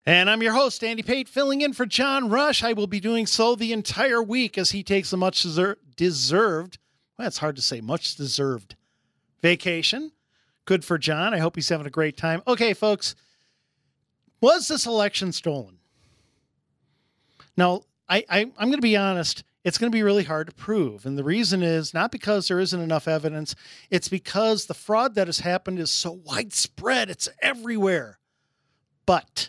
And I'm your host, Andy Pate, filling in for John Rush. I will be doing so the entire week as he takes a much deserved, well, it's hard to say, much deserved vacation. Good for John. I hope he's having a great time. Okay, folks, was this election stolen? Now, I'm going to be honest. It's going to be really hard to prove. And the reason is not because there isn't enough evidence. It's because the fraud that has happened is so widespread. It's everywhere. But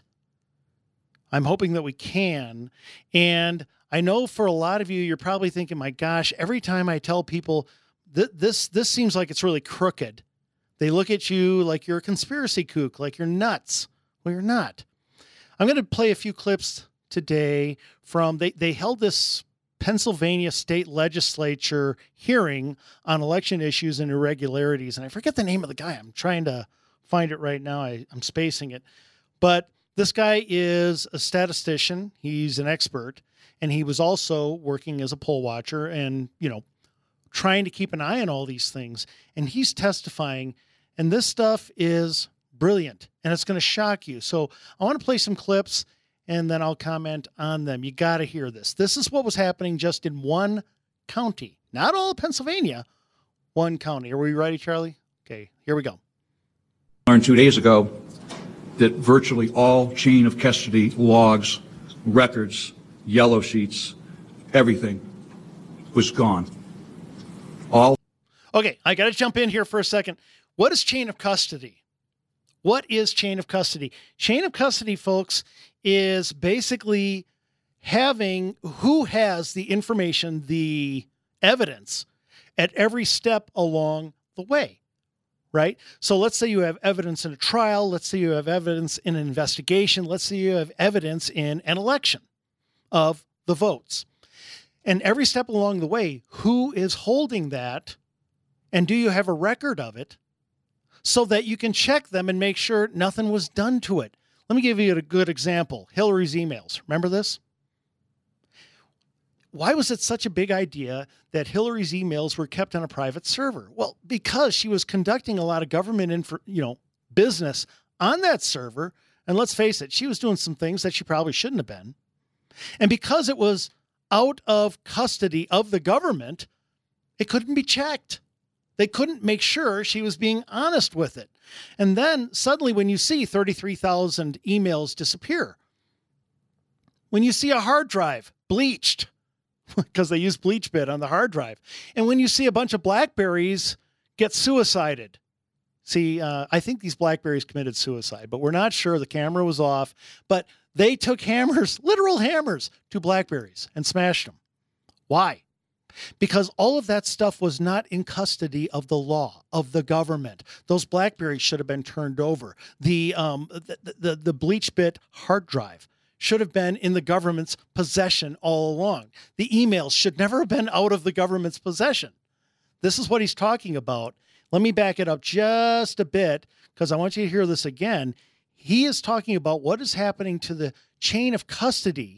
I'm hoping that we can. And I know for a lot of you, you're probably thinking, my gosh, every time I tell people this seems like it's really crooked. They look at you like you're a conspiracy kook, like you're nuts. Well, you're not. I'm going to play a few clips today from, they held this Pennsylvania state legislature hearing on election issues and irregularities. And I forget the name of the guy. I'm trying to find it right now. I'm spacing it. But this guy is a statistician. He's an expert. And he was also working as a poll watcher and, trying to keep an eye on all these things. And he's testifying. And this stuff is brilliant. And it's going to shock you. So I want to play some clips and then I'll comment on them. You got to hear this. This is what was happening just in one county. Not all of Pennsylvania, one county. Are we ready, Charlie? Okay, here we go. Learned 2 days ago that virtually all chain of custody logs, records, yellow sheets, everything was gone. All. Okay, I got to jump in here for a second. What is chain of custody? What is chain of custody? Chain of custody, folks, is basically having who has the information, the evidence at every step along the way, right? So let's say you have evidence in a trial. Let's say you have evidence in an investigation. Let's say you have evidence in an election of the votes. And every step along the way, who is holding that? And do you have a record of it so that you can check them and make sure nothing was done to it? Let me give you a good example. Hillary's emails. Remember this? Why was it such a big idea that Hillary's emails were kept on a private server? Well, because she was conducting a lot of government business on that server. And let's face it, she was doing some things that she probably shouldn't have been. And because it was out of custody of the government, it couldn't be checked. They couldn't make sure she was being honest with it. And then suddenly when you see 33,000 emails disappear, when you see a hard drive bleached, because they use BleachBit on the hard drive, and when you see a bunch of BlackBerries get suicided, I think these BlackBerries committed suicide, but we're not sure. The camera was off, but they took hammers, literal hammers, to BlackBerries and smashed them. Why? Because all of that stuff was not in custody of the law, of the government. Those BlackBerries should have been turned over. The BleachBit hard drive should have been in the government's possession all along. The emails should never have been out of the government's possession. This is what he's talking about. Let me back it up just a bit because I want you to hear this again. He is talking about what is happening to the chain of custody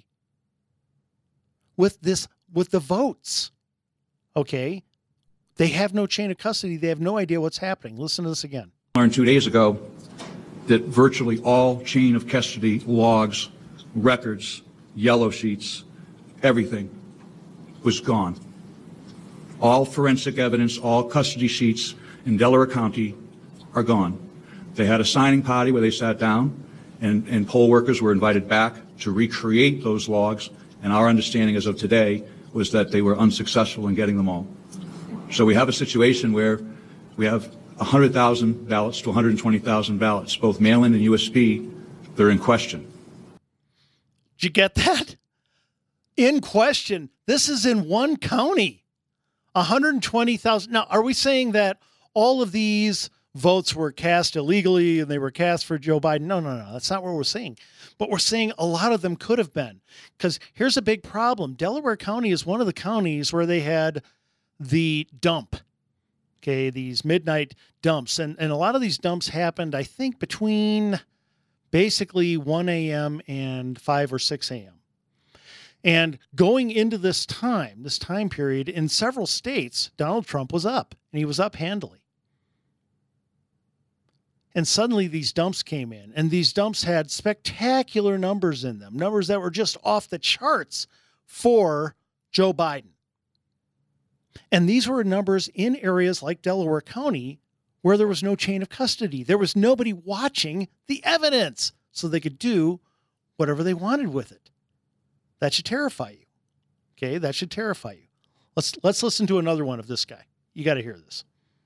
with the votes. Okay, they have no chain of custody. They have no idea what's happening. Listen to this again. Learned 2 days ago that virtually all chain of custody logs, records, yellow sheets, everything was gone. All forensic evidence, all custody sheets in Delaware County are gone. They had a signing party where they sat down and poll workers were invited back to recreate those logs. And our understanding as of today was that they were unsuccessful in getting them all. So we have a situation where we have 100,000 ballots to 120,000 ballots, both mail-in and USB. They're in question. Did you get that? In question. This is in one county. 120,000. Now, are we saying that all of these votes were cast illegally and they were cast for Joe Biden? No. That's not what we're saying. But we're saying a lot of them could have been. Because here's a big problem. Delaware County is one of the counties where they had the dump. Okay, these midnight dumps. And a lot of these dumps happened, I think, between basically 1 a.m. and 5 or 6 a.m. And going into this time period, in several states, Donald Trump was up, and he was up handily. And suddenly these dumps came in, and these dumps had spectacular numbers in them, numbers that were just off the charts for Joe Biden. And these were numbers in areas like Delaware County where there was no chain of custody. There was nobody watching the evidence, so they could do whatever they wanted with it. That should terrify you. Okay, that should terrify you. Let's listen to another one of this guy. You got to hear this.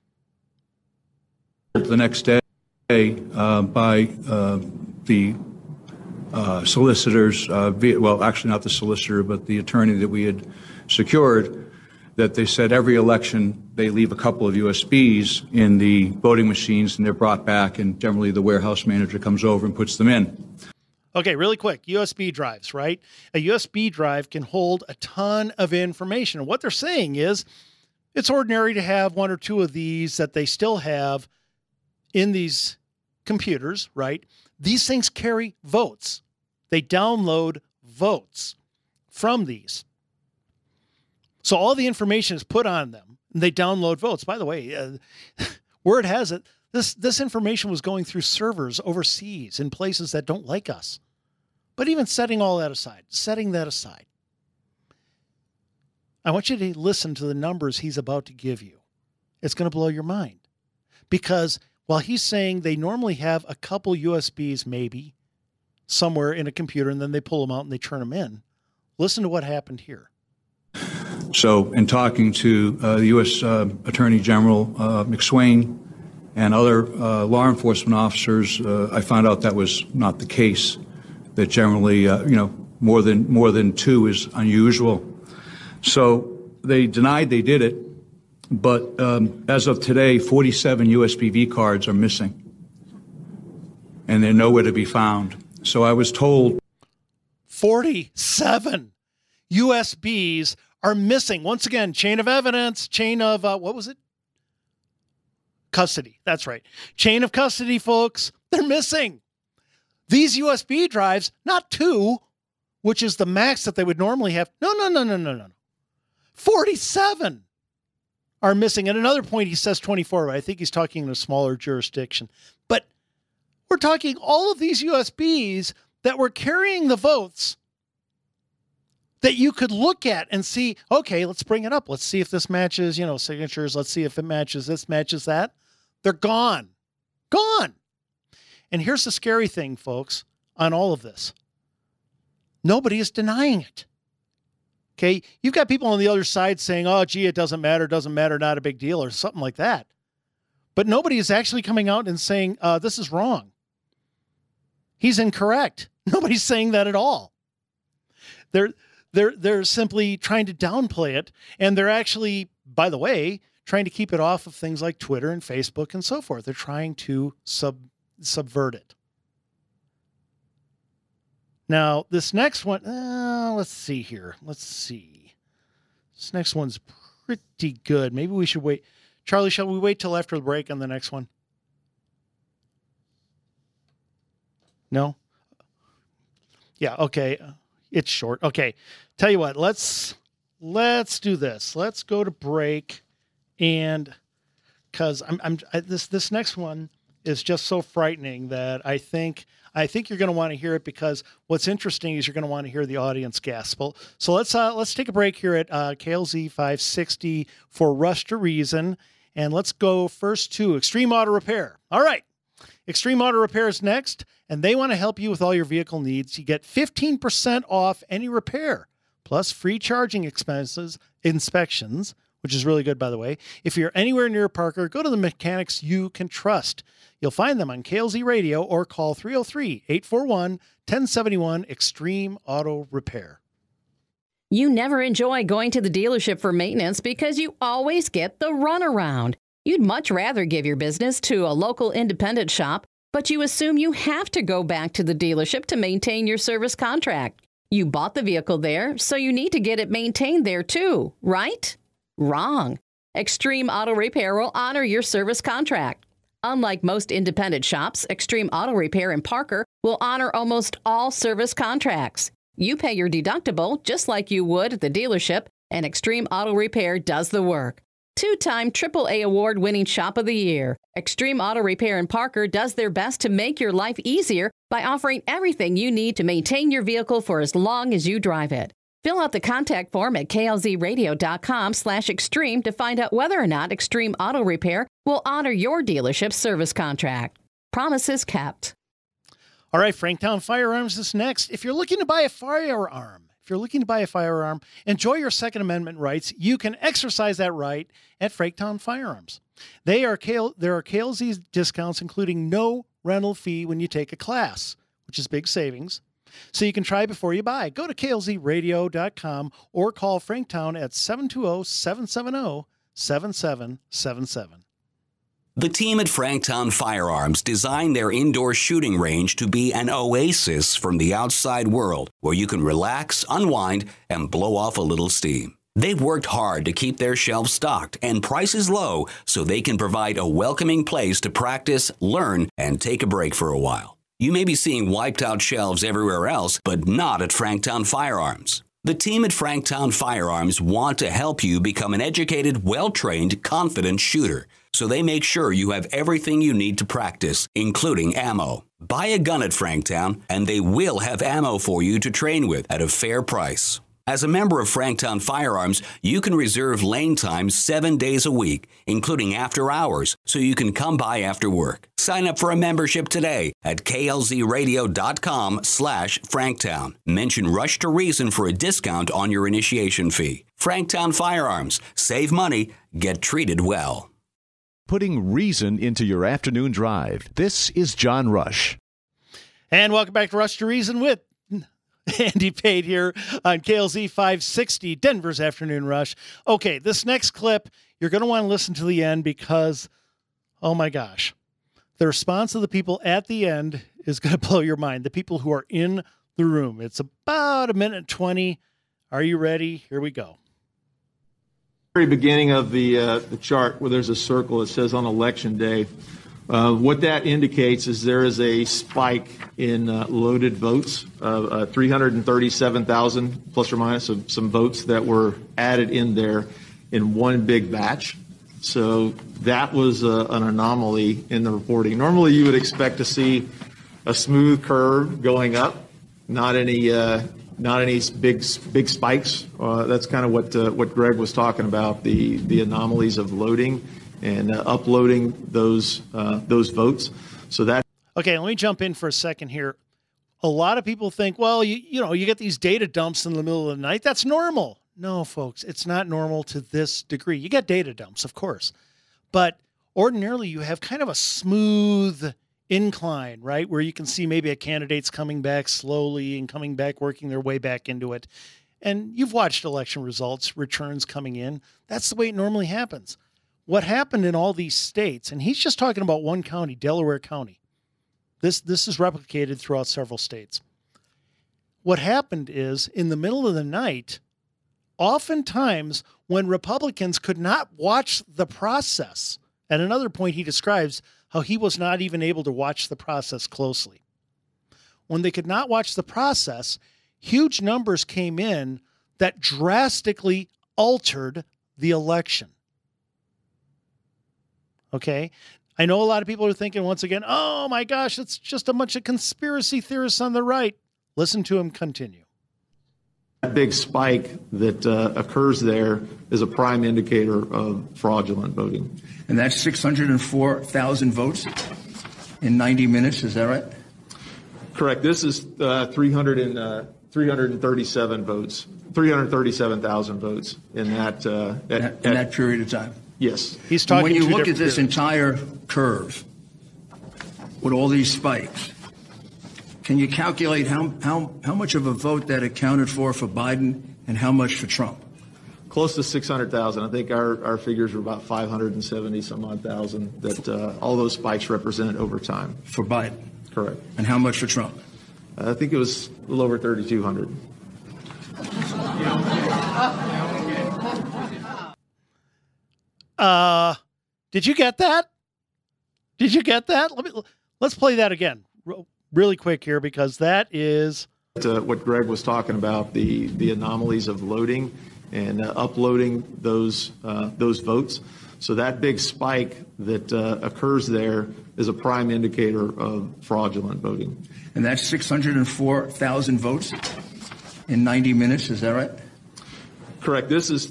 The next day by the solicitors, well, actually not the solicitor, but the attorney that we had secured, that they said every election they leave a couple of USBs in the voting machines and they're brought back, and generally the warehouse manager comes over and puts them in. Okay, really quick, USB drives, right? A USB drive can hold a ton of information. And what they're saying is it's ordinary to have one or two of these that they still have in these computers, right? These things carry votes. They download votes from these. So all the information is put on them, and they download votes. By the way, word has it, this information was going through servers overseas in places that don't like us. But even setting that aside, I want you to listen to the numbers he's about to give you. It's going to blow your mind. Because while he's saying they normally have a couple USBs maybe somewhere in a computer, and then they pull them out and they turn them in, listen to what happened here. So in talking to the U.S. Attorney General McSwain and other law enforcement officers, I found out that was not the case, that generally, more than two is unusual. So they denied they did it, but as of today, 47 USBV cards are missing, and they're nowhere to be found. So I was told 47 USBs are missing. Once again, chain of evidence, chain of, what was it? Custody. That's right. Chain of custody, folks. They're missing. These USB drives, not two, which is the max that they would normally have. No. 47 are missing. At another point, he says 24, but I think he's talking in a smaller jurisdiction. But we're talking all of these USBs that were carrying the votes that you could look at and see, okay, let's bring it up. Let's see if this matches, signatures. Let's see if it matches this, matches that. They're gone. Gone. And here's the scary thing, folks, on all of this. Nobody is denying it. Okay? You've got people on the other side saying, oh, gee, it doesn't matter, not a big deal, or something like that. But nobody is actually coming out and saying, this is wrong. He's incorrect. Nobody's saying that at all. They're simply trying to downplay it, and they're actually, by the way, trying to keep it off of things like Twitter and Facebook and so forth. They're trying to subvert it. Now, this next one, let's see here. Let's see. This next one's pretty good. Maybe we should wait. Charlie, shall we wait till after the break on the next one? No? Yeah, okay. It's short. Okay. Tell you what, let's do this. Let's go to break, and because this next one is just so frightening that I think you're going to want to hear it, because what's interesting is you're going to want to hear the audience gasp. So let's take a break here at KLZ 560 for Rush to Reason, and let's go first to Extreme Auto Repair. All right. Extreme Auto Repair is next, and they want to help you with all your vehicle needs. You get 15% off any repair, plus free charging inspections, which is really good, by the way. If you're anywhere near Parker, go to the mechanics you can trust. You'll find them on KLZ Radio or call 303-841-1071 Extreme Auto Repair. You never enjoy going to the dealership for maintenance because you always get the runaround. You'd much rather give your business to a local independent shop, but you assume you have to go back to the dealership to maintain your service contract. You bought the vehicle there, so you need to get it maintained there too, right? Wrong. Extreme Auto Repair will honor your service contract. Unlike most independent shops, Extreme Auto Repair in Parker will honor almost all service contracts. You pay your deductible just like you would at the dealership, and Extreme Auto Repair does the work. Two-time AAA award-winning Shop of the Year, Extreme Auto Repair in Parker does their best to make your life easier by offering everything you need to maintain your vehicle for as long as you drive it. Fill out the contact form at klzradio.com/extreme to find out whether or not Extreme Auto Repair will honor your dealership's service contract. Promises kept. All right, Franktown Firearms is next. If you're looking to buy a firearm, enjoy your Second Amendment rights. You can exercise that right at Franktown Firearms. There are KLZ discounts, including no rental fee when you take a class, which is big savings. So you can try before you buy. Go to klzradio.com or call Franktown at 720-770-7777. The team at Franktown Firearms designed their indoor shooting range to be an oasis from the outside world where you can relax, unwind, and blow off a little steam. They've worked hard to keep their shelves stocked and prices low so they can provide a welcoming place to practice, learn, and take a break for a while. You may be seeing wiped out shelves everywhere else, but not at Franktown Firearms. The team at Franktown Firearms want to help you become an educated, well-trained, confident shooter. So they make sure you have everything you need to practice, including ammo. Buy a gun at Franktown, and they will have ammo for you to train with at a fair price. As a member of Franktown Firearms, you can reserve lane time 7 days a week, including after hours, so you can come by after work. Sign up for a membership today at klzradio.com/Franktown. Mention Rush to Reason for a discount on your initiation fee. Franktown Firearms. Save money, get treated well. Putting reason into your afternoon drive. This is John Rush. And welcome back to Rush to Reason with Andy Pate here on KLZ 560, Denver's Afternoon Rush. Okay, this next clip, you're going to want to listen to the end because, oh my gosh, the response of the people at the end is going to blow your mind. The people who are in the room. It's about a minute 20. Are you ready? Here we go. Very beginning of the chart where there's a circle that says on election day. What that indicates is there is a spike in loaded votes, 337,000 plus or minus some votes that were added in there in one big batch. So that was an anomaly in the reporting. Normally you would expect to see a smooth curve going up, not any big spikes. That's kind of what Greg was talking about, the anomalies of loading and uploading those votes. So that. Okay, let me jump in for a second here. A lot of people think, well, you get these data dumps in the middle of the night. That's normal. No, folks, it's not normal to this degree. You get data dumps, of course, but ordinarily you have kind of a smooth incline, right? Where you can see maybe a candidate's coming back slowly and coming back, working their way back into it. And you've watched election results, returns coming in. That's the way it normally happens. What happened in all these states, and he's just talking about one county, Delaware County. This is replicated throughout several states. What happened is in the middle of the night, oftentimes when Republicans could not watch the process, at another point he describes how he was not even able to watch the process closely. When they could not watch the process, huge numbers came in that drastically altered the election. Okay? I know a lot of people are thinking once again, oh my gosh, it's just a bunch of conspiracy theorists on the right. Listen to him continue. That big spike that occurs there is a prime indicator of fraudulent voting. And that's 604,000 votes in 90 minutes, is that right? Correct. This is 337 votes, 337,000 votes in that period of time. Yes. He's talking. When you look at this entire curve with all these spikes, can you calculate how much of a vote that accounted for Biden and how much for Trump? Close to 600,000. I think our figures were about 570 some odd thousand that all those spikes represented over time. For Biden? Correct. And how much for Trump? I think it was a little over 3,200. Did you get that? Did you get that? Let's play that again really quick here because that is what Greg was talking about, the anomalies of loading and uploading those votes. So that big spike that occurs there is a prime indicator of fraudulent voting. And that's 604,000 votes in 90 minutes, is that right? Correct. This is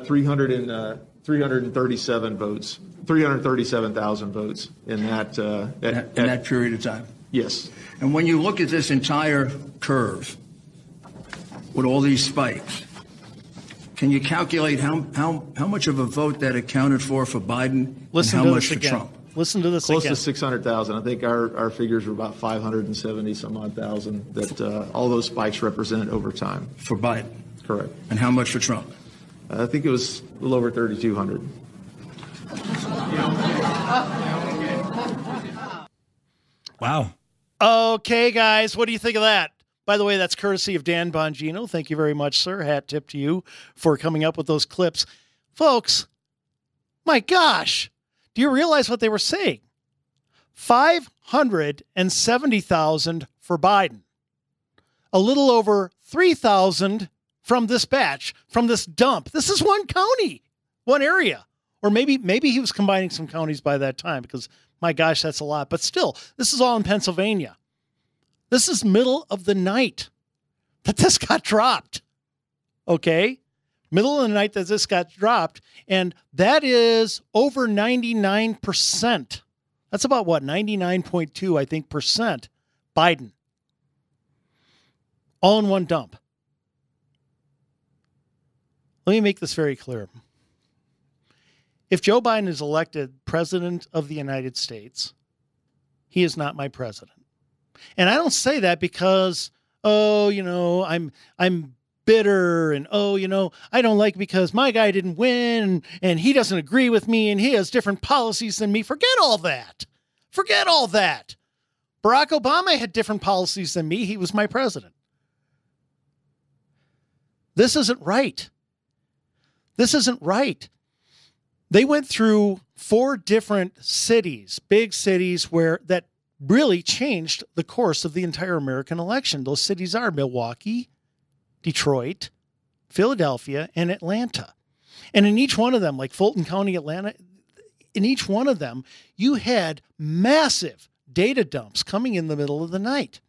337 votes, 337,000 votes in that In that period of time. Yes. And when you look at this entire curve with all these spikes, can you calculate how much of a vote that accounted for Biden Listen and to how much this for again. Trump? Listen to this Close again. to 600,000. I think our figures were about 570 some odd thousand that all those spikes represented over time. For Biden. Correct. And how much for Trump? I think it was a little over 3,200. Wow. Okay, guys, what do you think of that? By the way, that's courtesy of Dan Bongino. Thank you very much, sir. Hat tip to you for coming up with those clips. Folks, my gosh, do you realize what they were saying? 570,000 for Biden. A little over 3,000 from this batch, from this dump. This is one county, one area. Or maybe he was combining some counties by that time because, my gosh, that's a lot. But still, this is all in Pennsylvania. This is middle of the night that this got dropped. Okay? Middle of the night that this got dropped. And that is over 99%. That's about what? 99.2, I think, percent Biden. All in one dump. Let me make this very clear. If Joe Biden is elected president of the United States, he is not my president. And I don't say that because, I'm bitter and, I don't like because my guy didn't win and he doesn't agree with me and he has different policies than me. Forget all that. Forget all that. Barack Obama had different policies than me. He was my president. This isn't right. This isn't right. They went through 4 different cities, big cities that really changed the course of the entire American election. Those cities are Milwaukee, Detroit, Philadelphia, and Atlanta. And in each one of them, like Fulton County, Atlanta, in each one of them, you had massive data dumps coming in the middle of the night.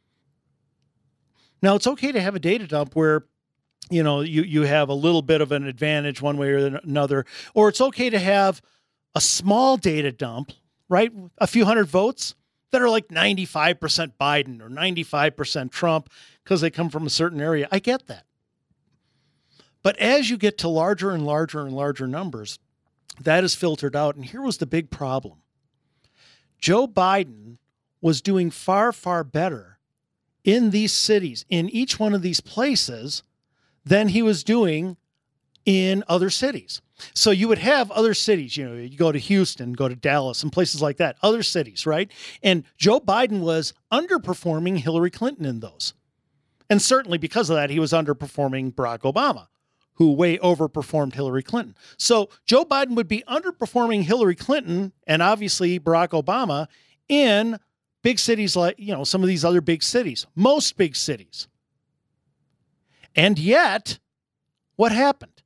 Now, it's okay to have a data dump where you have a little bit of an advantage one way or another, or it's okay to have a small data dump, right? A few hundred votes that are like 95% Biden or 95% Trump because they come from a certain area. I get that. But as you get to larger and larger and larger numbers, that is filtered out. And here was the big problem. Joe Biden was doing far, far better in these cities, in each one of these places, than he was doing in other cities. So you would have other cities, you go to Houston, go to Dallas and places like that, other cities, right? And Joe Biden was underperforming Hillary Clinton in those. And certainly because of that, he was underperforming Barack Obama, who way overperformed Hillary Clinton. So Joe Biden would be underperforming Hillary Clinton and obviously Barack Obama in big cities like, some of these other big cities, most big cities. And yet, what happened?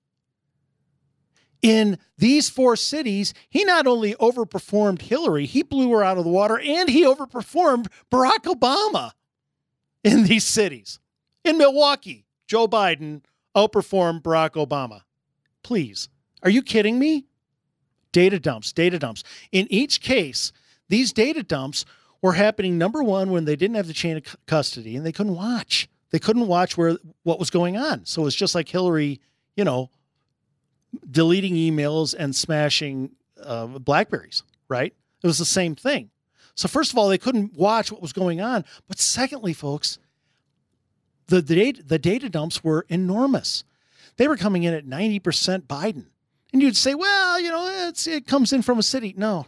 In these 4 cities, he not only overperformed Hillary, he blew her out of the water, and he overperformed Barack Obama in these cities. In Milwaukee, Joe Biden outperformed Barack Obama. Please, are you kidding me? Data dumps. In each case, these data dumps were happening, number one, when they didn't have the chain of custody and they couldn't watch. They couldn't watch what was going on. So it's just like Hillary, deleting emails and smashing Blackberries, right? It was the same thing. So first of all, they couldn't watch what was going on. But secondly, folks, the data dumps were enormous. They were coming in at 90% Biden. And you'd say, well, it comes in from a city. No.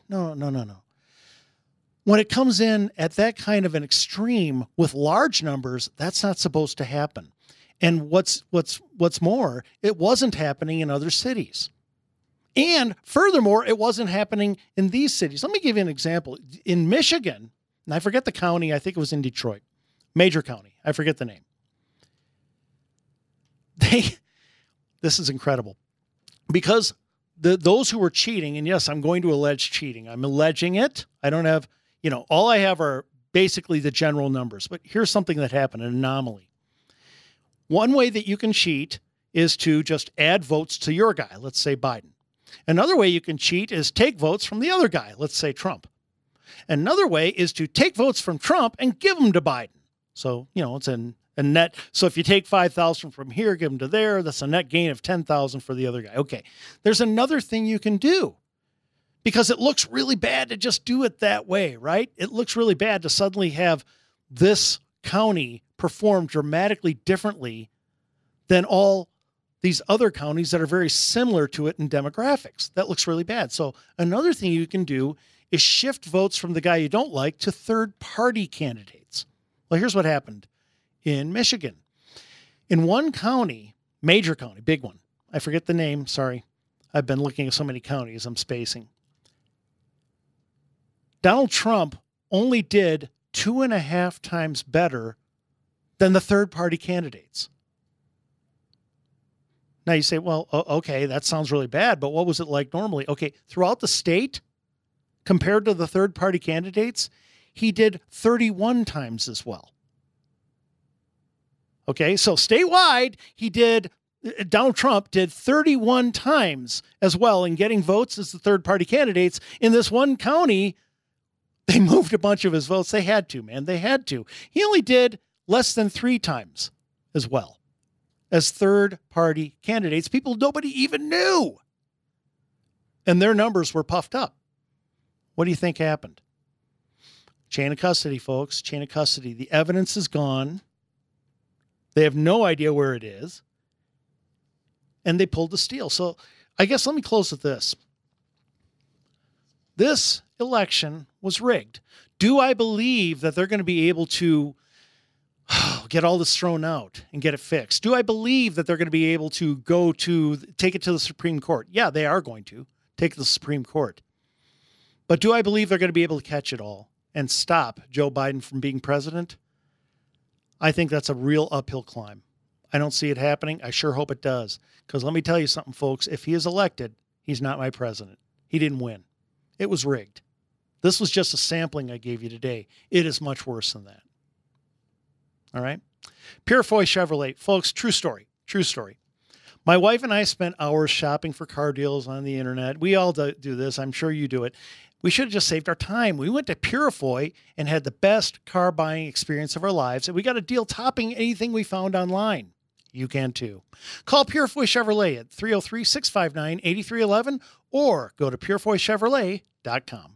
When it comes in at that kind of an extreme with large numbers, that's not supposed to happen. And what's more, it wasn't happening in other cities. And furthermore, it wasn't happening in these cities. Let me give you an example. In Michigan, and I forget the county, I think it was in Detroit, major county, I forget the name. This is incredible. Because those who were cheating, and yes, I'm going to allege cheating. I'm alleging it. I don't have, all I have are basically the general numbers. But here's something that happened, an anomaly. One way that you can cheat is to just add votes to your guy, let's say Biden. Another way you can cheat is take votes from the other guy, let's say Trump. Another way is to take votes from Trump and give them to Biden. So, it's a net. So if you take 5,000 from here, give them to there, that's a net gain of 10,000 for the other guy. Okay. There's another thing you can do because it looks really bad to just do it that way, right? It looks really bad to suddenly have this county perform dramatically differently than all these other counties that are very similar to it in demographics. That looks really bad. So another thing you can do is shift votes from the guy you don't like to third-party candidates. Well, here's what happened in Michigan. In one county, major county, big one, I forget the name, sorry. I've been looking at so many counties, I'm spacing. Donald Trump only did 2.5 times better than the third-party candidates. Now you say, well, okay, that sounds really bad, but what was it like normally? Okay, throughout the state, compared to the third-party candidates, he did 31 times as well. Okay, so statewide, Donald Trump did 31 times as well in getting votes as the third-party candidates. In this one county, they moved a bunch of his votes. They had to, man. They had to. He only did less than 3 times as well as third-party candidates, people nobody even knew. And their numbers were puffed up. What do you think happened? Chain of custody, folks. Chain of custody. The evidence is gone. They have no idea where it is. And they pulled the steal. So I guess let me close with this. This election was rigged. Do I believe that they're going to be able to get all this thrown out and get it fixed? Do I believe that they're going to be able to take it to the Supreme Court? Yeah, they are going to take it to the Supreme Court. But do I believe they're going to be able to catch it all and stop Joe Biden from being president? I think that's a real uphill climb. I don't see it happening. I sure hope it does. Because let me tell you something, folks. If he is elected, he's not my president. He didn't win. It was rigged. This was just a sampling I gave you today. It is much worse than that. All right? Purifoy Chevrolet. Folks, true story. True story. My wife and I spent hours shopping for car deals on the internet. We all do this. I'm sure you do it. We should have just saved our time. We went to Purifoy and had the best car buying experience of our lives, and we got a deal topping anything we found online. You can too. Call Purifoy Chevrolet at 303-659-8311 or go to purifoychevrolet.com.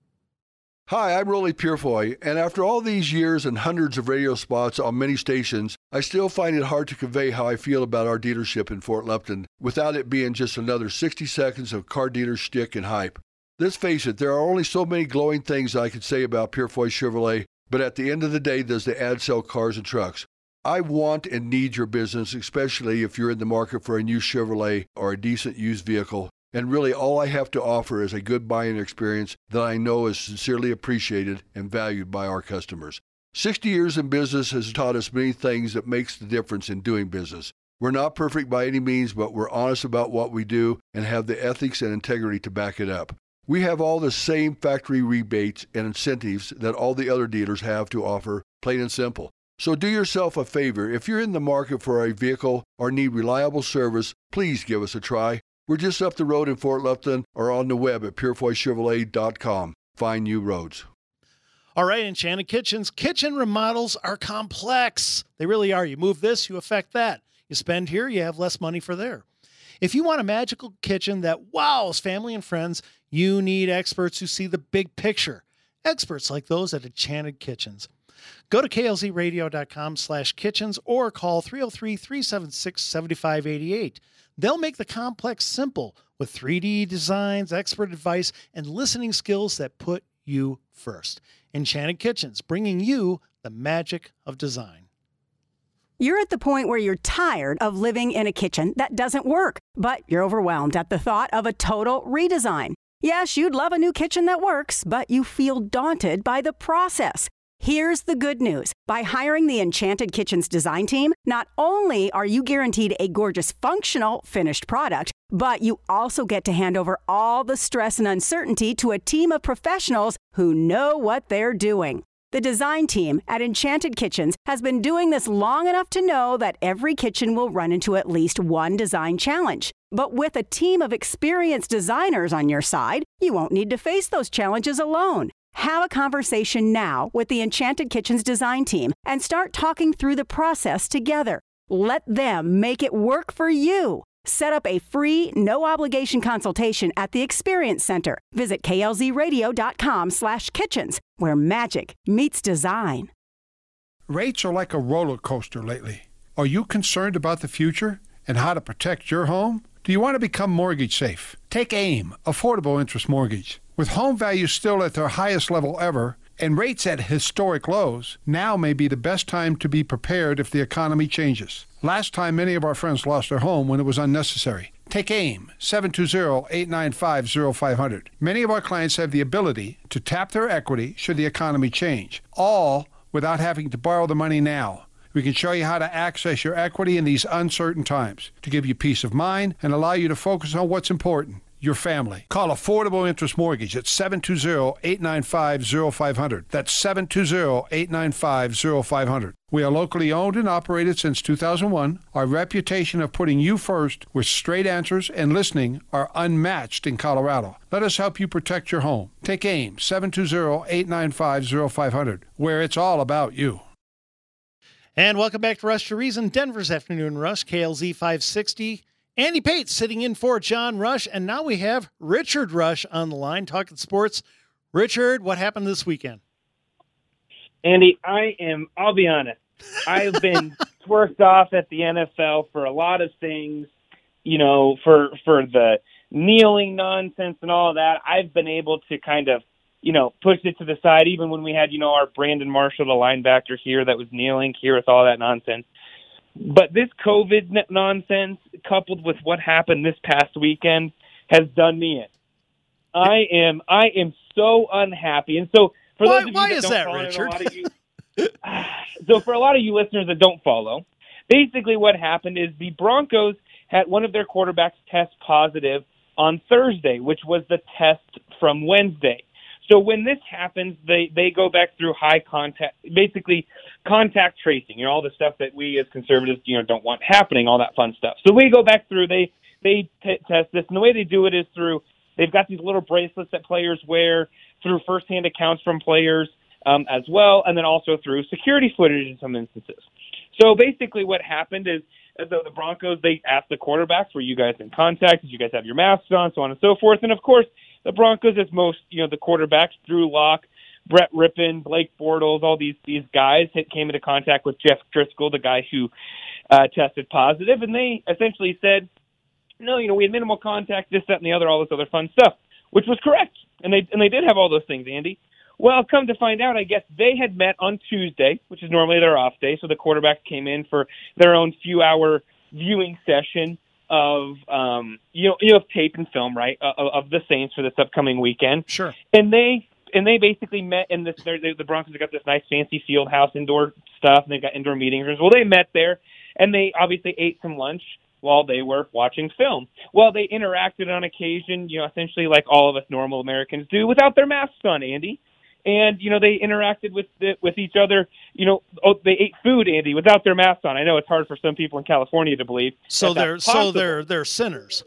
Hi, I'm Rolly Purifoy, and after all these years and hundreds of radio spots on many stations, I still find it hard to convey how I feel about our dealership in Fort Lupton without it being just another 60 seconds of car dealer shtick and hype. Let's face it, there are only so many glowing things I could say about Purifoy Chevrolet, but at the end of the day, does the ad sell cars and trucks? I want and need your business, especially if you're in the market for a new Chevrolet or a decent used vehicle. And really, all I have to offer is a good buying experience that I know is sincerely appreciated and valued by our customers. 60 years in business has taught us many things that makes the difference in doing business. We're not perfect by any means, but we're honest about what we do and have the ethics and integrity to back it up. We have all the same factory rebates and incentives that all the other dealers have to offer, plain and simple. So do yourself a favor. If you're in the market for a vehicle or need reliable service, please give us a try. We're just up the road in Fort Lupton or on the web at purifoychevrolet.com. Find new roads. All right, Enchanted Kitchens. Kitchen remodels are complex. They really are. You move this, you affect that. You spend here, you have less money for there. If you want a magical kitchen that wows family and friends, you need experts who see the big picture. Experts like those at Enchanted Kitchens. Go to klzradio.com/kitchens or call 303-376-7588. They'll make the complex simple with 3D designs, expert advice, and listening skills that put you first. Enchanted Kitchens, bringing you the magic of design. You're at the point where you're tired of living in a kitchen that doesn't work, but you're overwhelmed at the thought of a total redesign. Yes, you'd love a new kitchen that works, but you feel daunted by the process. Here's the good news. By hiring the Enchanted Kitchens design team, not only are you guaranteed a gorgeous, functional, finished product, but you also get to hand over all the stress and uncertainty to a team of professionals who know what they're doing. The design team at Enchanted Kitchens has been doing this long enough to know that every kitchen will run into at least one design challenge. But with a team of experienced designers on your side, you won't need to face those challenges alone. Have a conversation now with the Enchanted Kitchens design team and start talking through the process together. Let them make it work for you. Set up a free, no-obligation consultation at the Experience Center. Visit klzradio.com/kitchens, where magic meets design. Rates are like a roller coaster lately. Are you concerned about the future and how to protect your home? Do you want to become mortgage safe? Take AIM, Affordable Interest Mortgage. With home values still at their highest level ever and rates at historic lows, now may be the best time to be prepared if the economy changes. Last time, many of our friends lost their home when it was unnecessary. Take AIM, 720-895-0500. Many of our clients have the ability to tap their equity should the economy change, all without having to borrow the money now. We can show you how to access your equity in these uncertain times to give you peace of mind and allow you to focus on what's important, your family. Call Affordable Interest Mortgage at 720-895-0500. That's 720-895-0500. We are locally owned and operated since 2001. Our reputation of putting you first with straight answers and listening are unmatched in Colorado. Let us help you protect your home. Take AIM, 720-895-0500, where it's all about you. And welcome back to Rush to Reason, Denver's Afternoon Rush, KLZ 560. Andy Pate sitting in for John Rush, and now we have Richard Rush on the line talking sports. Richard, what happened this weekend? Andy, I'll be honest, I've been twerked off at the NFL for a lot of things, you know, for the kneeling nonsense and all of that. I've been able to kind of, you know, push it to the side, even when we had, you know, our Brandon Marshall, the linebacker here that was kneeling here with all that nonsense. But this COVID nonsense, coupled with what happened this past weekend, has done me in. I am so unhappy. And so for those of you that don't follow, Richard? So for a lot of you listeners that don't follow, basically what happened is the Broncos had one of their quarterbacks test positive on Thursday, which was the test from Wednesday. So when this happens, they go back through high contact, basically contact tracing, you know, all the stuff that we as conservatives, you know, don't want happening, all that fun stuff. So we go back through, they test this, and the way they do it is through, they've got these little bracelets that players wear, through firsthand accounts from players as well, and then also through security footage in some instances. So basically what happened is, as though the Broncos, they asked the quarterbacks, were you guys in contact? Did you guys have your masks on? So on and so forth. And of course, the Broncos, as most, you know, the quarterbacks, Drew Lock, Brett Rippon, Blake Bortles, all these guys came into contact with Jeff Driscoll, the guy who tested positive, and they essentially said, no, you know, we had minimal contact, this, that, and the other, all this other fun stuff, which was correct. And they did have all those things, Andy. Well, come to find out, I guess they had met on Tuesday, which is normally their off day, so the quarterbacks came in for their own few-hour viewing session of you know tape and film, right, of the Saints for this upcoming weekend. Sure. And they basically met in this. The Broncos have got this nice fancy field house indoor stuff, and they've got indoor meeting rooms. Well, they met there, and they obviously ate some lunch while they were watching film. Well, they interacted on occasion, you know, essentially like all of us normal Americans do, without their masks on, Andy. And, you know, they interacted with each other. You know, they ate food, Andy, without their masks on. I know it's hard for some people in California to believe. So they're sinners.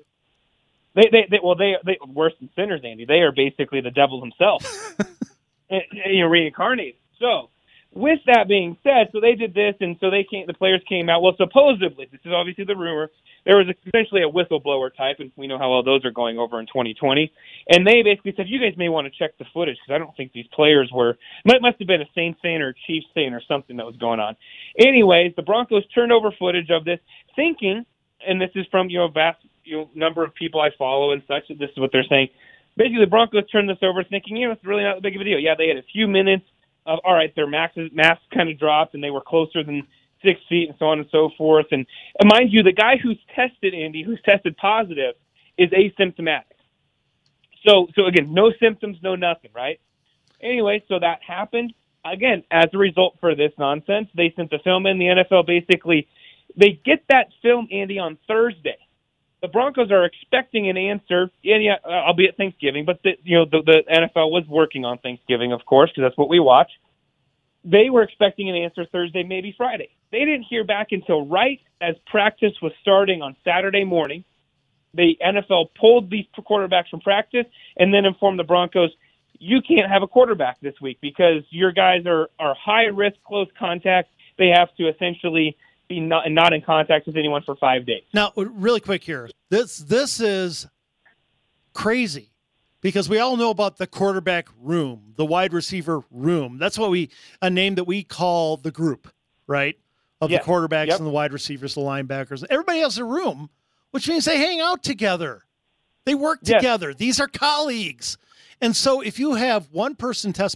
They worse than sinners, Andy. They are basically the devil himself, you know, reincarnated. So, with that being said, so they did this, and so the players came out. Well, supposedly, this is obviously the rumor, there was essentially a whistleblower type, and we know how well those are going over in 2020. And they basically said, you guys may want to check the footage, because I don't think these players must have been a Saints fan or a Chiefs fan or something that was going on. Anyways, the Broncos turned over footage of this, thinking, and this is from, you know, a vast, you know, number of people I follow and such, this is what they're saying. Basically, the Broncos turned this over thinking, you know, it's really not that big of a deal. Yeah, they had a few minutes of, all right, their masks kind of dropped, and they were closer than 6 feet and so on and so forth. And mind you, the guy who's tested, Andy, who's tested positive, is asymptomatic. So again, no symptoms, no nothing, right? Anyway, so that happened. again, as a result for this nonsense, they sent the film in. The NFL basically, they get that film, Andy, on Thursday. The Broncos are expecting an answer, and yeah, albeit Thanksgiving, but the NFL was working on Thanksgiving, of course, because that's what we watch. They were expecting an answer Thursday, maybe Friday. They didn't hear back until right as practice was starting on Saturday morning. The NFL pulled these quarterbacks from practice and then informed the Broncos, you can't have a quarterback this week because your guys are high-risk, close contact. They have to essentially be not in contact with anyone for 5 days. Now, really quick here. This is crazy because we all know about the quarterback room, the wide receiver room. That's what a name that we call the group, right? Of the quarterbacks and the wide receivers, the linebackers. Everybody has a room, which means they hang out together. They work together. These are colleagues. And so if you have one person test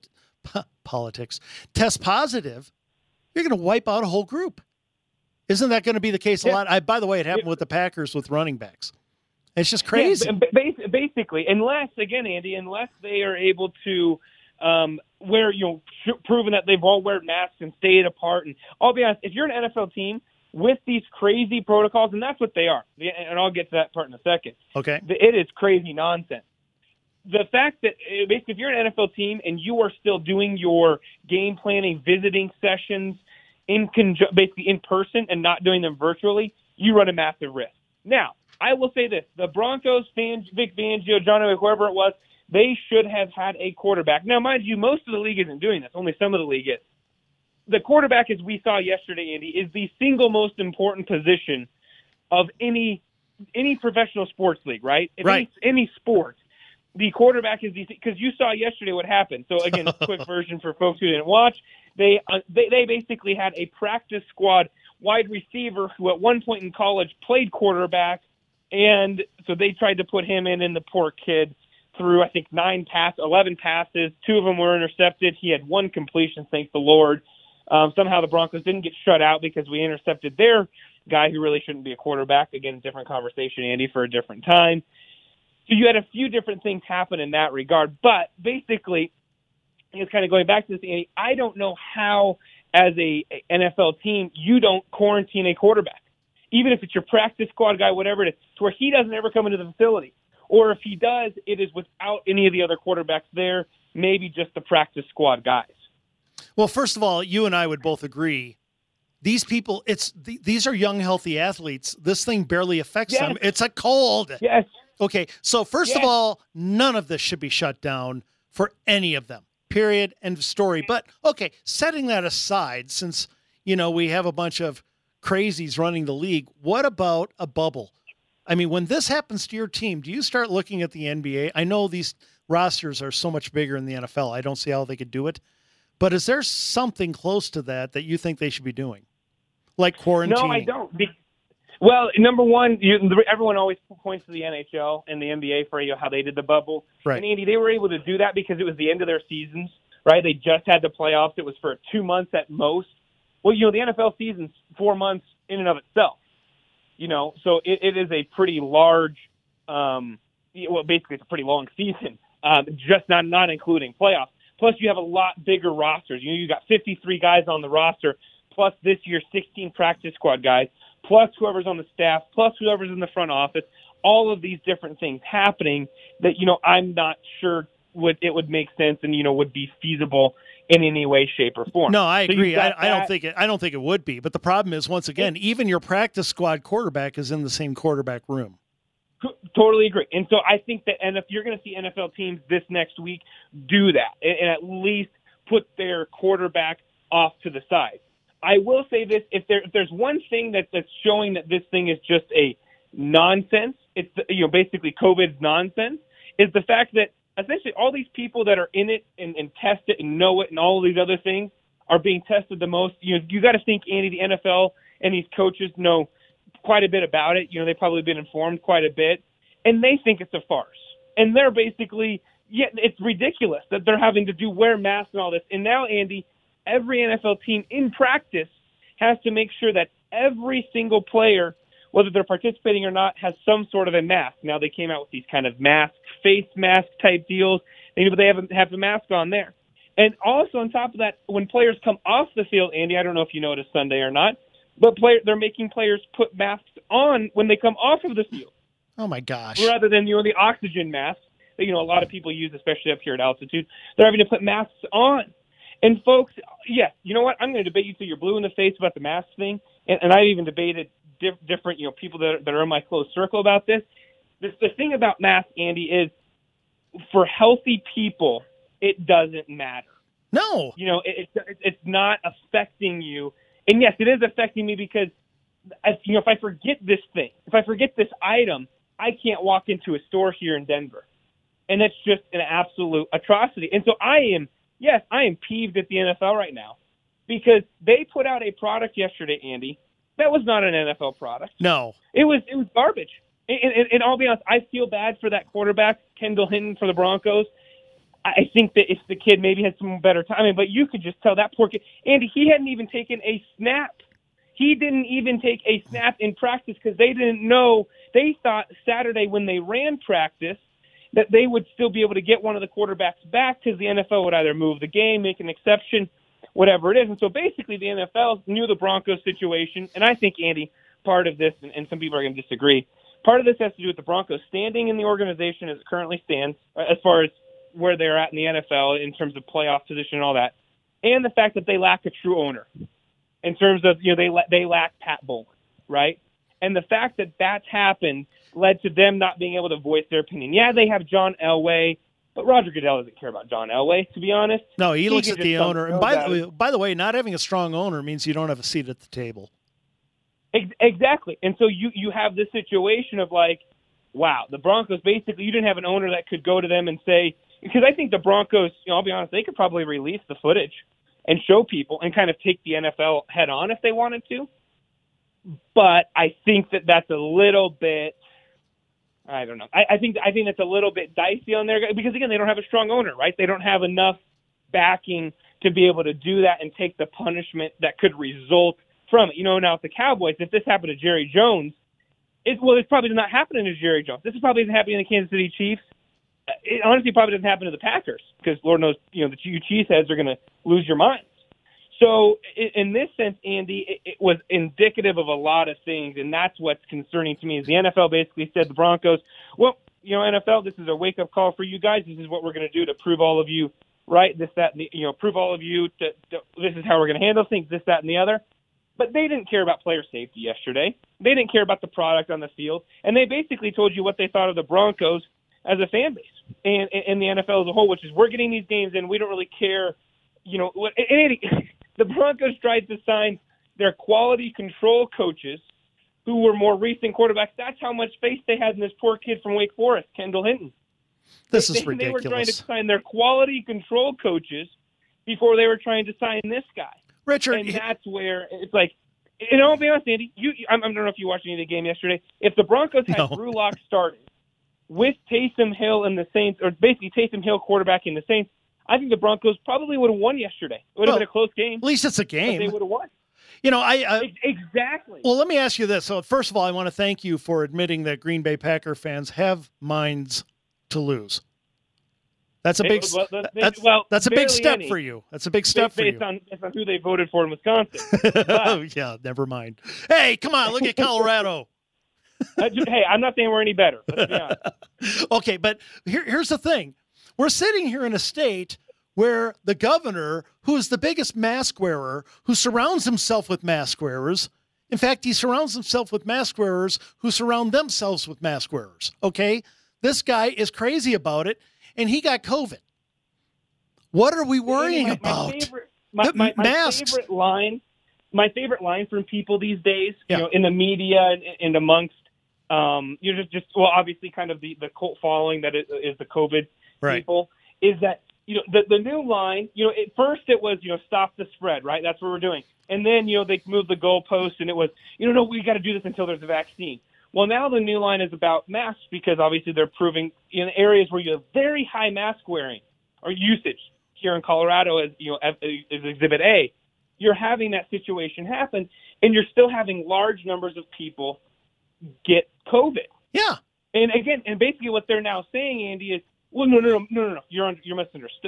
positive, you're going to wipe out a whole group. Isn't that going to be the case a lot? By the way, it happened with the Packers with running backs. It's just crazy. Yeah, basically, unless they are able to proven that they've all wear masks and stayed apart. And I'll be honest, if you're an NFL team with these crazy protocols, and that's what they are, and I'll get to that part in a second. Okay. It is crazy nonsense. The fact that basically if you're an NFL team and you are still doing your game planning, visiting sessions, basically in person and not doing them virtually, you run a massive risk. Now, I will say this. The Broncos, Vic Fangio, John Elway, whoever it was, they should have had a quarterback. Now, mind you, most of the league isn't doing this. Only some of the league is. The quarterback, as we saw yesterday, Andy, is the single most important position of any professional sports league, right? Any sport, the quarterback is because you saw yesterday what happened. So, again, quick version for folks who didn't watch. They basically had a practice squad wide receiver who at one point in college played quarterback, and so they tried to put him in, and the poor kid threw, I think, 11 passes. 2 of them were intercepted. He had 1 completion, thank the Lord. Somehow the Broncos didn't get shut out because we intercepted their guy who really shouldn't be a quarterback. Again, different conversation, Andy, for a different time. So you had a few different things happen in that regard, but basically, it's kind of going back to this, Andy, I don't know how, as a NFL team, you don't quarantine a quarterback. Even if it's your practice squad guy, whatever it is, to where he doesn't ever come into the facility. Or if he does, it is without any of the other quarterbacks there, maybe just the practice squad guys. Well, first of all, you and I would both agree. These people, these are young, healthy athletes. This thing barely affects them. It's a cold. Yes. Okay, so first of all, none of this should be shut down for any of them. Period. End of story. But, okay, setting that aside, since, we have a bunch of crazies running the league, what about a bubble? I mean, when this happens to your team, do you start looking at the NBA? I know these rosters are so much bigger in the NFL. I don't see how they could do it. But is there something close to that you think they should be doing? Like quarantining? No, I don't. Well, number one, everyone always points to the NHL and the NBA for how they did the bubble. Right. And, Andy, they were able to do that because it was the end of their seasons, right? They just had the playoffs. It was for 2 months at most. Well, the NFL season's 4 months in and of itself. So it is a pretty large, basically it's a pretty long season, just not including playoffs. Plus, you have a lot bigger rosters. You got 53 guys on the roster, plus this year 16 practice squad guys, plus whoever's on the staff, plus whoever's in the front office. All of these different things happening that I'm not sure it would make sense and would be feasible in any way, shape, or form. No, I agree. I don't think it would be. But the problem is, once again, even your practice squad quarterback is in the same quarterback room. Totally agree. And so I think that, and if you're going to see NFL teams this next week do that and at least put their quarterback off to the side. I will say this: if there's one thing that's showing that this thing is just a nonsense, it's basically COVID's nonsense, is the fact that essentially all these people that are in it and test it and know it and all of these other things are being tested the most. You got to think, Andy, the NFL and these coaches know quite a bit about it. They've probably been informed quite a bit, and they think it's a farce. And they're basically, it's ridiculous that they're having to wear masks and all this. And now, Andy, every NFL team in practice has to make sure that every single player, whether they're participating or not, has some sort of a mask. Now they came out with these kind of face mask type deals, but they have the mask on there. And also on top of that, when players come off the field, Andy, I don't know if you noticed Sunday or not, but they're making players put masks on when they come off of the field. Oh my gosh! Rather than the oxygen masks that a lot of people use, especially up here at altitude, they're having to put masks on. And folks, yes, you know what? I'm going to debate you till you're blue in the face about the mask thing, and I've even debated different people that are in my close circle about this. The thing about masks, Andy, is for healthy people, it doesn't matter. No, it's not affecting you. And yes, it is affecting me because, if I forget this thing, if I forget this item, I can't walk into a store here in Denver. And that's just an absolute atrocity. And so I am peeved at the NFL right now because they put out a product yesterday, Andy, that was not an NFL product. No. It was garbage. And I'll be honest, I feel bad for that quarterback, Kendall Hinton, for the Broncos. I think that if the kid maybe had some better timing, but you could just tell that poor kid, Andy, he hadn't even taken a snap. He didn't even take a snap in practice because they didn't know. They thought Saturday when they ran practice that they would still be able to get one of the quarterbacks back because the NFL would either move the game, make an exception, whatever it is. And so basically the NFL knew the Broncos situation. And I think, Andy, part of this, and some people are going to disagree, part of this has to do with the Broncos standing in the organization as it currently stands, as far as where they're at in the NFL in terms of playoff position and all that, and the fact that they lack a true owner in terms of, they lack Pat Bowlen, right? And the fact that that's happened led to them not being able to voice their opinion. Yeah, they have John Elway, but Roger Goodell doesn't care about John Elway, to be honest. No, he looks at the owner. And by the way, not having a strong owner means you don't have a seat at the table. Exactly. And so you have this situation of like, wow, the Broncos basically, you didn't have an owner that could go to them and say, because I think the Broncos, I'll be honest, they could probably release the footage and show people and kind of take the NFL head on if they wanted to. But I think that that's a little bit, I don't know. I think that's a little bit dicey on there because, again, they don't have a strong owner, right? They don't have enough backing to be able to do that and take the punishment that could result from it. Now with the Cowboys, if this happened to Jerry Jones, it's probably not happening to Jerry Jones. This is probably not happening to the Kansas City Chiefs. It honestly probably doesn't happen to the Packers because Lord knows, the you cheeseheads are going to lose your minds. So in this sense, Andy, it was indicative of a lot of things, and that's what's concerning to me is the NFL basically said the Broncos, well, NFL, this is a wake-up call for you guys. This is what we're going to do to prove all of you right, this, that, and prove all of you this is how we're going to handle things, this, that, and the other. But they didn't care about player safety yesterday. They didn't care about the product on the field, and they basically told you what they thought of the Broncos as a fan base and the NFL as a whole, which is we're getting these games in. We don't really care. The Broncos tried to sign their quality control coaches who were more recent quarterbacks. That's how much faith they had in this poor kid from Wake Forest, Kendall Hinton. This is ridiculous. They were trying to sign their quality control coaches before they were trying to sign this guy. Richard. And that's where it's like, I'll be honest, Andy, I don't know if you watched any of the game yesterday. If the Broncos had Drew Lock starting with Taysom Hill and the Saints, or basically Taysom Hill quarterbacking the Saints, I think the Broncos probably would have won yesterday. It would have been a close game. At least it's a game. But they would have won. Exactly. Well, let me ask you this. So, first of all, I want to thank you for admitting that Green Bay Packer fans have minds to lose. That's a big. That's a big step for you. That's a big step for you. Based on who they voted for in Wisconsin. Oh yeah, never mind. Hey, come on, look at Colorado. Hey, I'm not saying we're any better. Let's be honest. Okay, but here's the thing. We're sitting here in a state where the governor, who is the biggest mask wearer, who surrounds himself with mask wearers, in fact, he surrounds himself with mask wearers who surround themselves with mask wearers. Okay? This guy is crazy about it, and he got COVID. What are we worrying about? Masks. My favorite line from people these days, in the media and amongst, obviously kind of the cult following that is the COVID people, is that, the new line, at first it was, stop the spread, right? That's what we're doing. And then, they moved the goalpost and it was, no, we got to do this until there's a vaccine. Well, now the new line is about masks because obviously they're proving in areas where you have very high mask wearing or usage here in Colorado as Exhibit A, you're having that situation happen and you're still having large numbers of people get COVID. Yeah. And again, basically what they're now saying, Andy, is, well, no, you're misunderstood.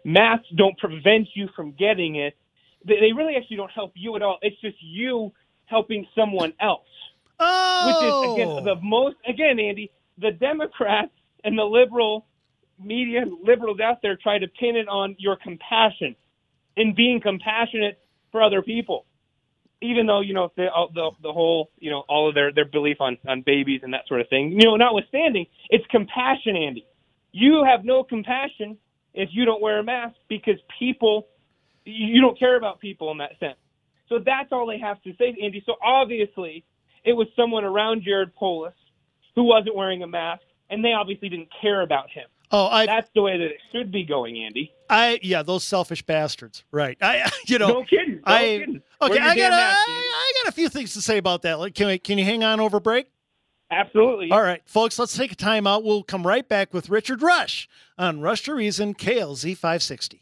masks don't prevent you from getting it. They really actually don't help you at all. It's just you helping someone else. Oh! Which is, Andy, the Democrats and the liberal media and liberals out there try to pin it on your compassion and being compassionate for other people. Even though, the whole, all of their belief on babies and that sort of thing, notwithstanding, it's compassion, Andy. You have no compassion if you don't wear a mask because you don't care about people in that sense. So that's all they have to say, Andy. So obviously it was someone around Jared Polis who wasn't wearing a mask, and they obviously didn't care about him. That's the way that it should be going, Andy. Those selfish bastards, right? No kidding. Okay, I got a few things to say about that. Can you hang on over break? Absolutely. All right, folks, let's take a time out. We'll come right back with Richard Rush on Rush to Reason, KLZ 560.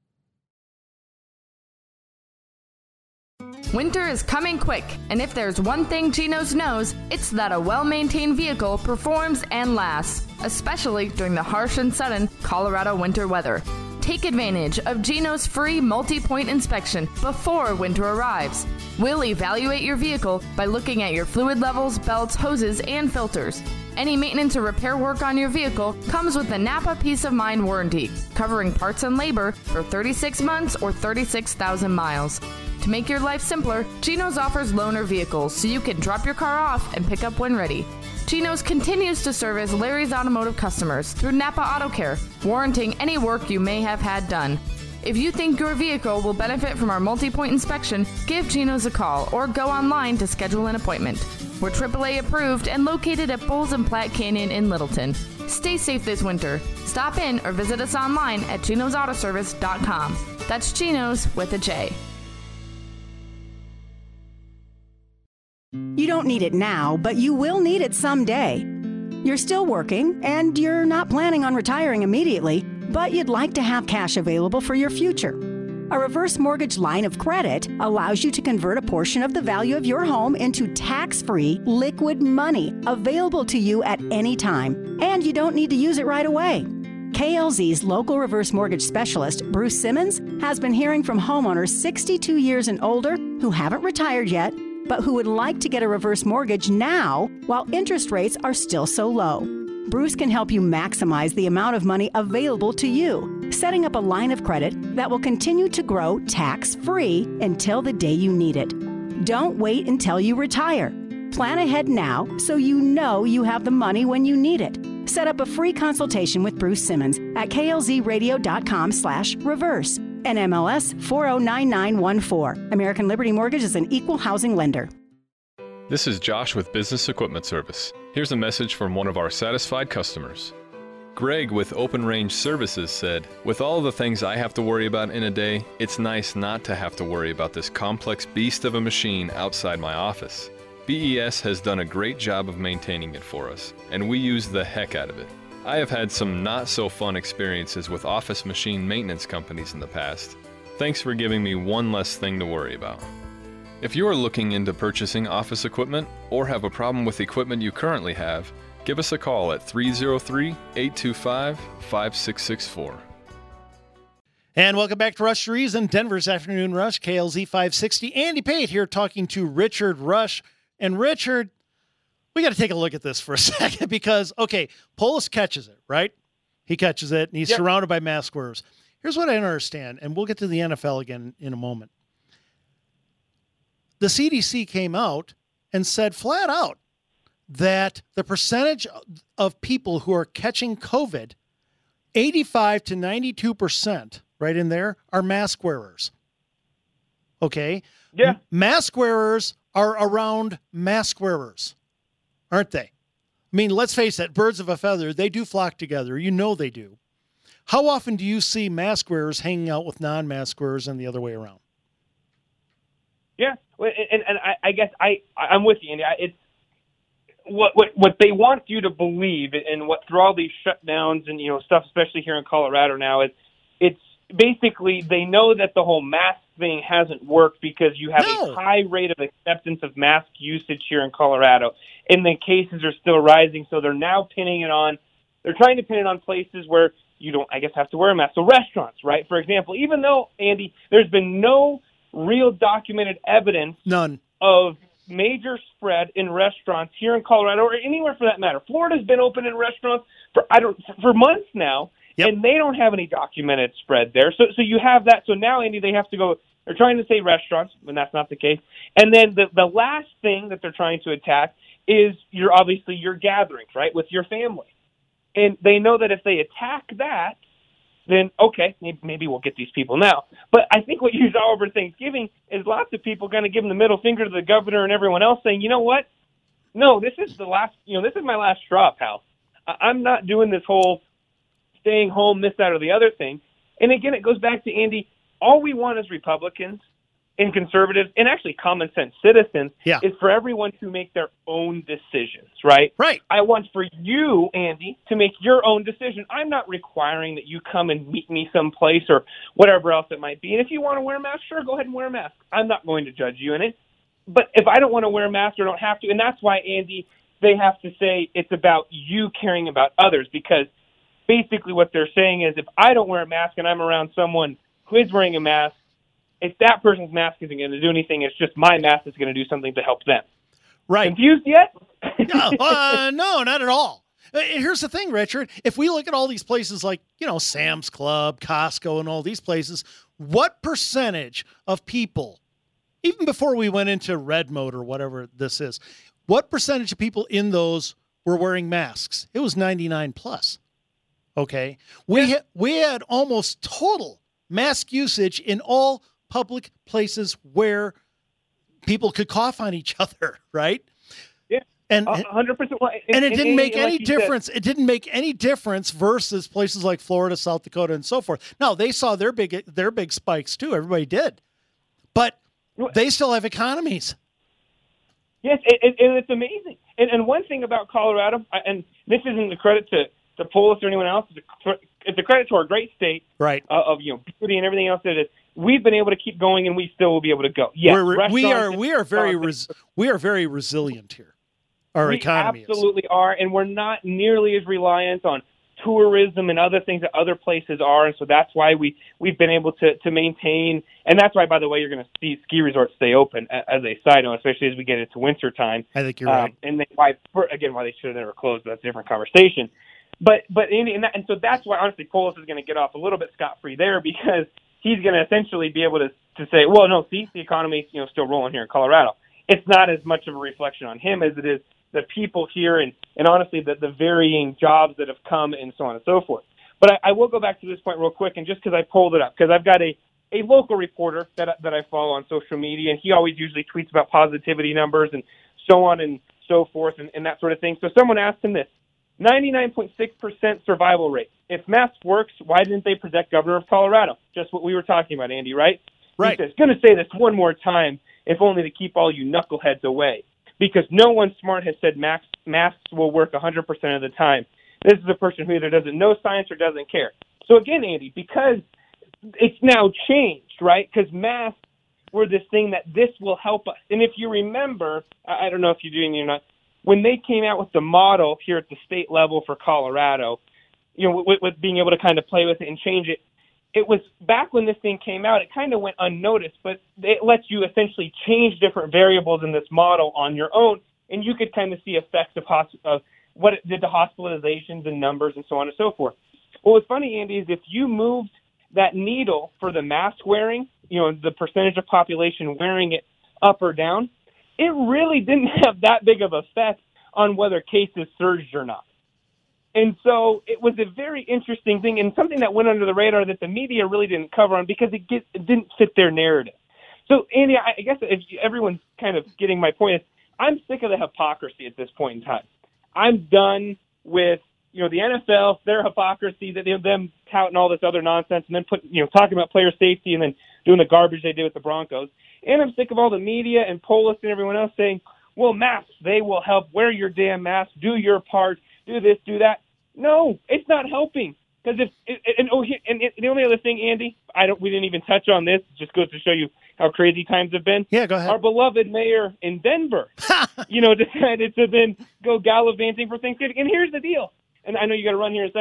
Winter is coming quick, and if there's one thing Geno's knows, it's that a well-maintained vehicle performs and lasts, especially during the harsh and sudden Colorado winter weather. Take advantage of Geno's free multi-point inspection before winter arrives. We'll evaluate your vehicle by looking at your fluid levels, belts, hoses, and filters. Any maintenance or repair work on your vehicle comes with the Napa Peace of Mind warranty, covering parts and labor for 36 months or 36,000 miles. To make your life simpler, Geno's offers loaner vehicles so you can drop your car off and pick up when ready. Geno's continues to service Larry's Automotive customers through Napa Auto Care, warranting any work you may have had done. If you think your vehicle will benefit from our multi-point inspection, give Geno's a call or go online to schedule an appointment. We're AAA approved and located at Bowles and Platte Canyon in Littleton. Stay safe this winter. Stop in or visit us online at genosautoservice.com. That's Geno's with a J. You don't need it now, but you will need it someday. You're still working, and you're not planning on retiring immediately, but you'd like to have cash available for your future. A reverse mortgage line of credit allows you to convert a portion of the value of your home into tax-free liquid money available to you at any time, and you don't need to use it right away. KLZ's local reverse mortgage specialist, Bruce Simmons, has been hearing from homeowners 62 years and older who haven't retired yet, but who would like to get a reverse mortgage now while interest rates are still so low. Bruce can help you maximize the amount of money available to you, setting up a line of credit that will continue to grow tax-free until the day you need it. Don't wait until you retire. Plan ahead now so you know you have the money when you need it. Set up a free consultation with Bruce Simmons at klzradio.com/reverse. NMLS 409914. American Liberty Mortgage is an equal housing lender. This is Josh with Business Equipment Service. Here's a message from one of our satisfied customers. Greg with Open Range Services said, "With all the things I have to worry about in a day, it's nice not to have to worry about this complex beast of a machine outside my office. BES has done a great job of maintaining it for us, and we use the heck out of it. I have had some not-so-fun experiences with office machine maintenance companies in the past. Thanks for giving me one less thing to worry about." If you are looking into purchasing office equipment or have a problem with equipment you currently have, give us a call at 303-825-5664. And welcome back to Rush to Reason, Denver's Afternoon Rush, KLZ 560. Andy Pate here talking to Richard Rush. And Richard, we got to take a look at this for a second because, okay, Polis catches it, right? He catches it, and he's surrounded by mask wearers. Here's what I don't understand, and we'll get to the NFL again in a moment. The CDC came out and said flat out that the percentage of people who are catching COVID, 85 to 92%, right in there, are mask wearers. Okay? Yeah. Mask wearers are around mask wearers, aren't they? I mean, let's face it, birds of a feather, they do flock together. You know they do. How often do you see mask wearers hanging out with non-mask wearers and the other way around? Yeah, and I guess I'm with you, Andy. It's what they want you to believe, and what through all these shutdowns and stuff, especially here in Colorado now, it's basically they know that the whole mask thing hasn't worked because you have a high rate of acceptance of mask usage here in Colorado, and the cases are still rising. So they're now pinning it on. They're trying to pin it on places where you don't, I guess, have to wear a mask. So restaurants, right, for example, even though, Andy, there's been no real documented evidence None. of major spread in restaurants here in Colorado or anywhere for that matter. Florida's been open in restaurants for months now, and they don't have any documented spread there. So you have that. So now, Andy, they have to go. They're trying to say restaurants, when that's not the case. And then the last thing that they're trying to attack is your gatherings, right, with your family. And they know that if they attack that, then, okay, maybe we'll get these people now. But I think what you saw over Thanksgiving is lots of people going to give them the middle finger to the governor and everyone else saying, you know what? No, this is this is my last straw, pal. I'm not doing this whole staying home, this, that, or the other thing. And again, it goes back to, Andy, all we want as Republicans and conservatives and actually common sense citizens is for everyone to make their own decisions, right? Right. I want for you, Andy, to make your own decision. I'm not requiring that you come and meet me someplace or whatever else it might be. And if you want to wear a mask, sure, go ahead and wear a mask. I'm not going to judge you in it. But if I don't want to wear a mask or don't have to, and that's why, Andy, they have to say it's about you caring about others, because basically what they're saying is if I don't wear a mask and I'm around someone who is wearing a mask, if that person's mask isn't going to do anything, it's just my mask that's going to do something to help them. Right. Confused yet? No, not at all. Here's the thing, Richard. If we look at all these places like, Sam's Club, Costco, and all these places, what percentage of people, even before we went into red mode or whatever this is, what percentage of people in those were wearing masks? It was 99 plus. Okay. We had almost total mask usage in all public places where people could cough on each other, right? Yeah, and 100%. And it didn't make any difference. It didn't make any difference versus places like Florida, South Dakota, and so forth. Now, they saw their big spikes too. Everybody did, but they still have economies. Yes, and it's amazing. And one thing about Colorado, and this isn't a credit to Polis or anyone else, it's a credit to our great state, right? Of beauty and everything else that it is. We've been able to keep going, and we still will be able to go. Yes, we are very resilient here. Our economy absolutely are, and we're not nearly as reliant on tourism and other things that other places are, and so that's why we've been able to maintain. And that's why, by the way, you're going to see ski resorts stay open as a side note, especially as we get into winter time. I think you're right. And why they should have never closed. But that's a different conversation. But and so that's why, honestly, Polis is going to get off a little bit scot-free there, because he's going to essentially be able to say, well, no, see, the economy's still rolling here in Colorado. It's not as much of a reflection on him as it is the people here and honestly the varying jobs that have come and so on and so forth. But I will go back to this point real quick, and just because I pulled it up, because I've got a local reporter that I follow on social media, and he always usually tweets about positivity numbers and so on and so forth and that sort of thing. So someone asked him this: 99.6% survival rate. If masks works, why didn't they protect Governor of Colorado? Just what we were talking about, Andy, right? Right. He says, going to say this one more time, if only to keep all you knuckleheads away. Because no one smart has said masks will work 100% of the time. This is a person who either doesn't know science or doesn't care. So again, Andy, because it's now changed, right? Because masks were this thing that this will help us. And if you remember, I don't know if you do or not, when they came out with the model here at the state level for Colorado, with being able to kind of play with it and change it, it was back when this thing came out, it kind of went unnoticed, but it lets you essentially change different variables in this model on your own, and you could kind of see effects of what it did to hospitalizations and numbers and so on and so forth. Well, what's funny, Andy, is if you moved that needle for the mask wearing, the percentage of population wearing it up or down, it really didn't have that big of effect on whether cases surged or not. And so it was a very interesting thing and something that went under the radar that the media really didn't cover on because it didn't fit their narrative. So, Andy, I guess if everyone's kind of getting my point, I'm sick of the hypocrisy at this point in time. I'm done with, the NFL, their hypocrisy, that them touting all this other nonsense and then talking about player safety and then doing the garbage they did with the Broncos. And I'm sick of all the media and Polis and everyone else saying, well, masks, they will help. Wear your damn mask. Do your part. Do this, do that. No, it's not helping. Because the only other thing, Andy, we didn't even touch on this. It just goes to show you how crazy times have been. Yeah, go ahead. Our beloved mayor in Denver, decided to then go gallivanting for Thanksgiving. And here's the deal. And I know you got to run here in a second.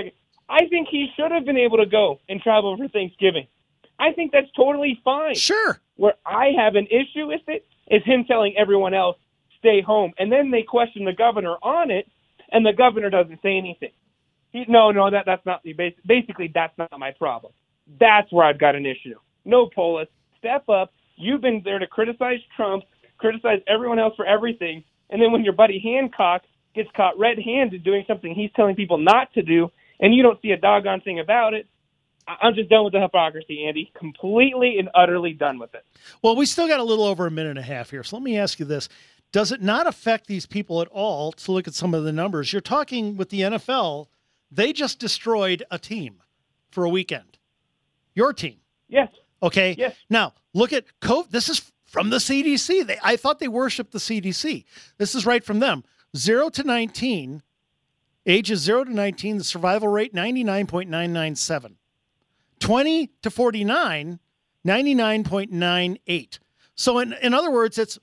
I think he should have been able to go and travel for Thanksgiving. I think that's totally fine. Sure. Where I have an issue with it is him telling everyone else, stay home. And then they question the governor on it, and the governor doesn't say anything. That's not basically that's not my problem. That's where I've got an issue. No, Polis, step up. You've been there to criticize Trump, criticize everyone else for everything, and then when your buddy Hancock gets caught red-handed doing something he's telling people not to do, and you don't see a doggone thing about it, I'm just done with the hypocrisy, Andy. Completely and utterly done with it. Well, we still got a little over a minute and a half here, so let me ask you this. Does it not affect these people at all to look at some of the numbers? You're talking with the NFL. They just destroyed a team for a weekend. Your team. Yes. Okay. Yes. Now, look at COVID. This is from the CDC. I thought they worshiped the CDC. This is right from them. 0 to 19, ages 0 to 19, the survival rate 99.997. 20 to 49, 99.98. So in other words, it's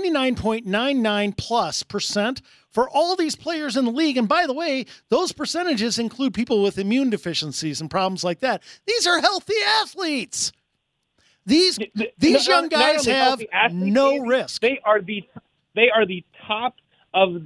99.99+% for all these players in the league. And by the way, those percentages include people with immune deficiencies and problems like that. These are healthy athletes. These young guys have no risk. They are the top of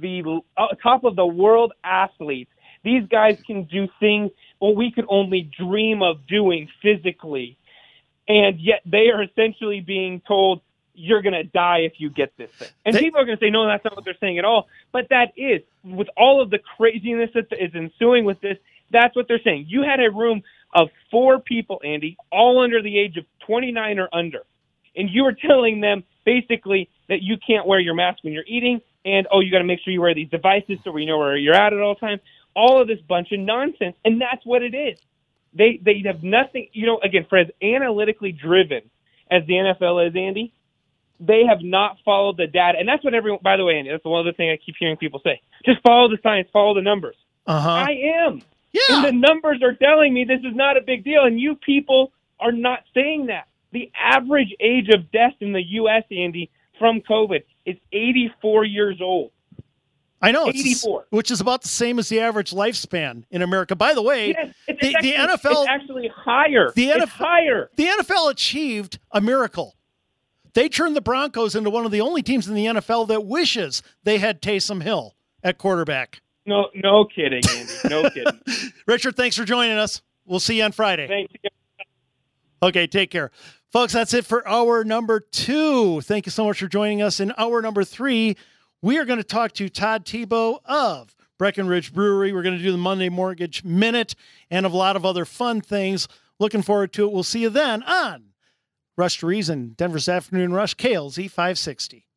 the world athletes. These guys can do things we could only dream of doing physically, and yet they are essentially being told you're going to die if you get this thing. And people are going to say, no, that's not what they're saying at all. But that is, with all of the craziness that is ensuing with this, that's what they're saying. You had a room of 4 people, Andy, all under the age of 29 or under, and you were telling them basically that you can't wear your mask when you're eating, and, you got to make sure you wear these devices so we know where you're at all the time. All of this bunch of nonsense, and that's what it is. They have nothing, again, for as analytically driven as the NFL is, Andy, they have not followed the data. And that's what everyone, by the way, Andy, that's one other thing I keep hearing people say. Just follow the science, follow the numbers. I am. Yeah. And the numbers are telling me this is not a big deal, and you people are not saying that. The average age of death in the U.S., Andy, from COVID is 84 years old. I know, 84, which is about the same as the average lifespan in America. By the way, yes, the NFL it's actually higher. It's higher. The NFL achieved a miracle. They turned the Broncos into one of the only teams in the NFL that wishes they had Taysom Hill at quarterback. No kidding, Andy. No kidding. Richard, thanks for joining us. We'll see you on Friday. Thank you. Okay, take care. Folks, that's it for hour number 2. Thank you so much for joining us. In hour number 3, we are going to talk to Todd Tebow of Breckenridge Brewery. We're going to do the Monday Mortgage Minute and a lot of other fun things. Looking forward to it. We'll see you then on Rush to Reason, Denver's Afternoon Rush, KLZ 560.